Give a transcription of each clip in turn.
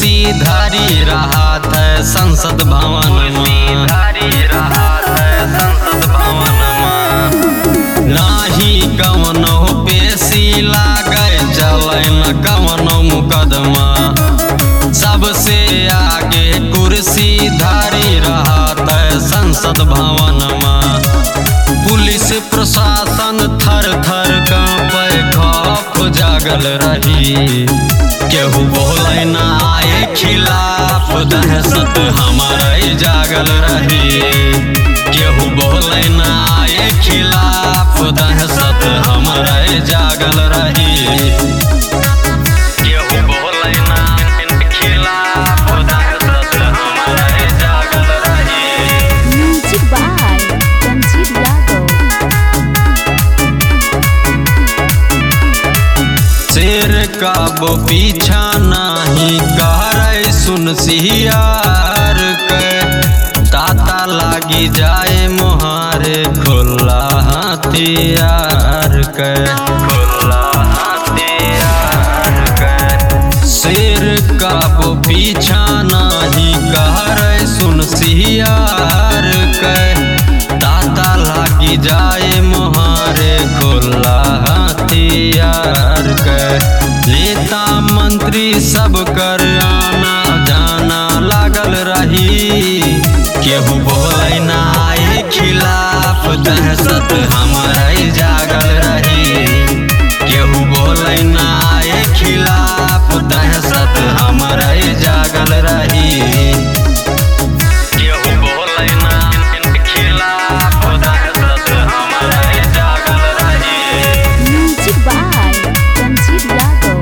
कुर्सी धारी रहा था संसद भवन में, नाही कवनो पेशी लागे चले न कवनो मुकदमा। सबसे आगे कुर्सी धारी रहा था संसद भवन में। पुलिस प्रशासन थर थर कांपे खौफ जागल रही। केहू बोले ना आए खिलाफ दहशत हमारे जागल रही। केहू बोले ना आए खिलाफ दहशत हमारे जागल रही। केहू बोले ना खिलाफ दहशत हमारे जागल रही। Music by Ranjeet Yadav. शेर का वो पीछा नहीं करे सुन सियार के। ताता लागी जाए मुहारे खुला हथियार के। शेर का वो पीछा नहीं करे सुन सियार के। ताता लागी जाए मुहारे खुला हथियार के। नेता मंत्री सब कर आना जाना लागल रही। केहू बोले ना आए खिलाफ दहशत हमारे जागल रही। केहू बोले ना आए खिलाफ दहशत हमारे जागल रही। केहू बोले ना खिलाफ दहशत हमारे जागल रही। Music by Ranjeet Yadav.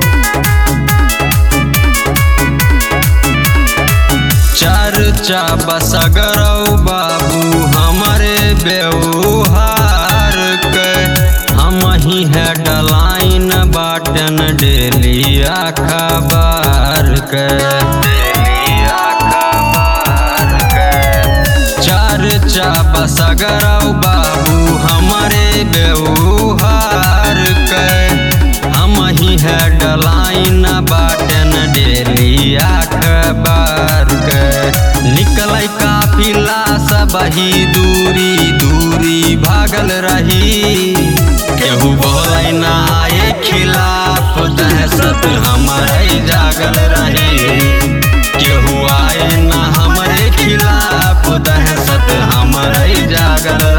चर्चा बसगरौ बाबू हमारे व्यवहार के। हम ही हेडलाइन बाटन डेली अखबार के। चर्चा बसगरौ बाबू हमारे व्यवहार के। हम ही हेडलाइन बाटन डेली अखबार के। निकले काफिला सब ही दूरी दूरी भागल रही। केहू बोले ना आए खिलाफ दहशत हमारे जागल रही। केहू आए ना हमारे खिलाफ दहशत हमारे जागल